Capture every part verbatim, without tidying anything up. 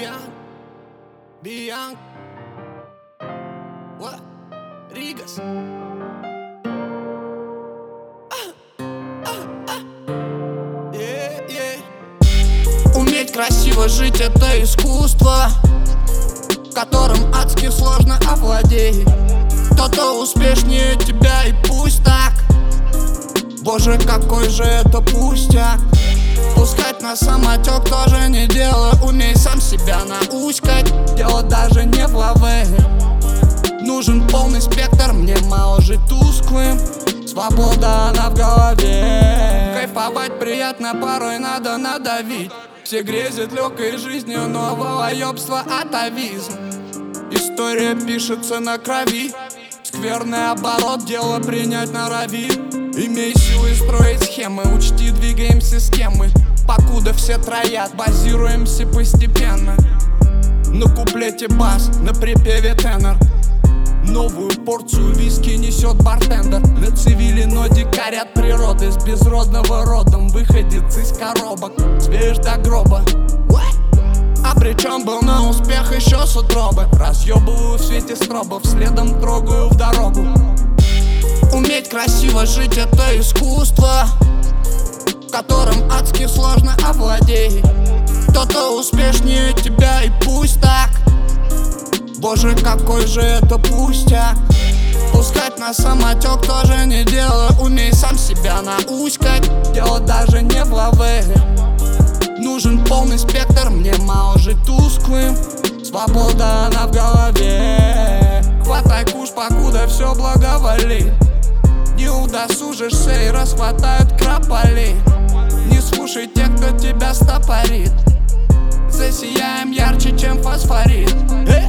Beyond, Beyond, what? Rigas. Yeah, yeah. Уметь красиво жить — это искусство, которым адски сложно овладеть. Кто-то успешнее тебя, и пусть так. Боже, какой же это пустяк. Пускать на самотек тоже не дело. Умей сам себя наускать. Дело даже не в лаве. Нужен полный спектр, мне мало жить тусклым. Свобода, она в голове. Кайфовать приятно, порой надо надавить. Все грезят легкой жизнью, но волоебство — атовизм. История пишется на крови. Скверный оборот, дело принять норовит. Имей силы строить схемы, учти, двигаемся с темы. Покуда все троят, базируемся постепенно. На куплете бас, на припеве тенор. Новую порцию виски несет бартендер. На цивиле, но дикарь от природы, с безродного родом, выходец из коробок, свеж до гроба. А причем был на успех еще с утробы. Разъебываю в свете стробов, следом трогаю в дорогу. Уметь красиво жить — это искусство, которым адски сложно овладеть. Кто-то успешнее тебя, и пусть так. Боже, какой же это пустяк. Пускать на самотек тоже не дело. Умей сам себя наускать. Дело даже не в лаве. Нужен полный спектр, мне мало жить тусклым. Свобода, она в голове. Хватай куш, покуда все благоволит. Не удосужишься и расхватают крополи. Не слушай тех, кто тебя стопорит. Засияем ярче, чем фосфорит. э?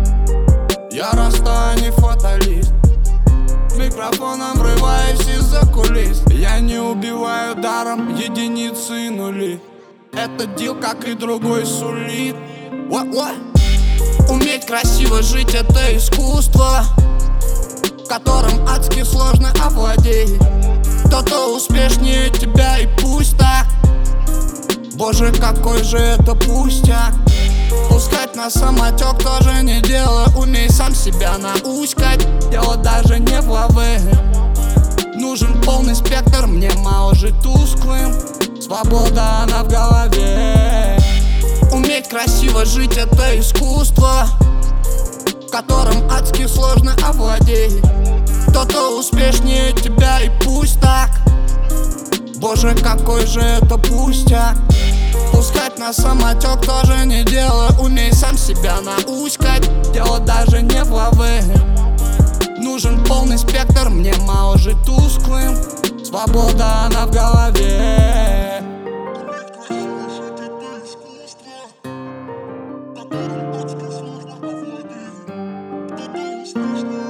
Я раста, не фаталист. Микрофоном врываюсь из-за кулис. Я не убиваю даром единицы и нули. Этот дел, как и другой, сулит. What, what? Уметь красиво жить — это искусство, которым адски сложно овладеть. Кто-то успешнее тебя, и пусть так. Боже, какой же это пустяк. Пускать на самотек тоже не дело. Умей сам себя наускать. Дело даже не в лаве. Нужен полный спектр, мне мало жить тусклым. Свобода, она в голове. Уметь красиво жить — это искусство, которым адски сложно овладеть. Кто-то успешнее тебя, и пусть так. Боже, какой же это пустяк. Пускать на самотек тоже не дело. Умей сам себя наускать. Дело даже не в лаве. Нужен полный спектр, мне мало жить тусклым. Свобода, она в голове. Которым адски сложно овладеть. Кто-то успешнее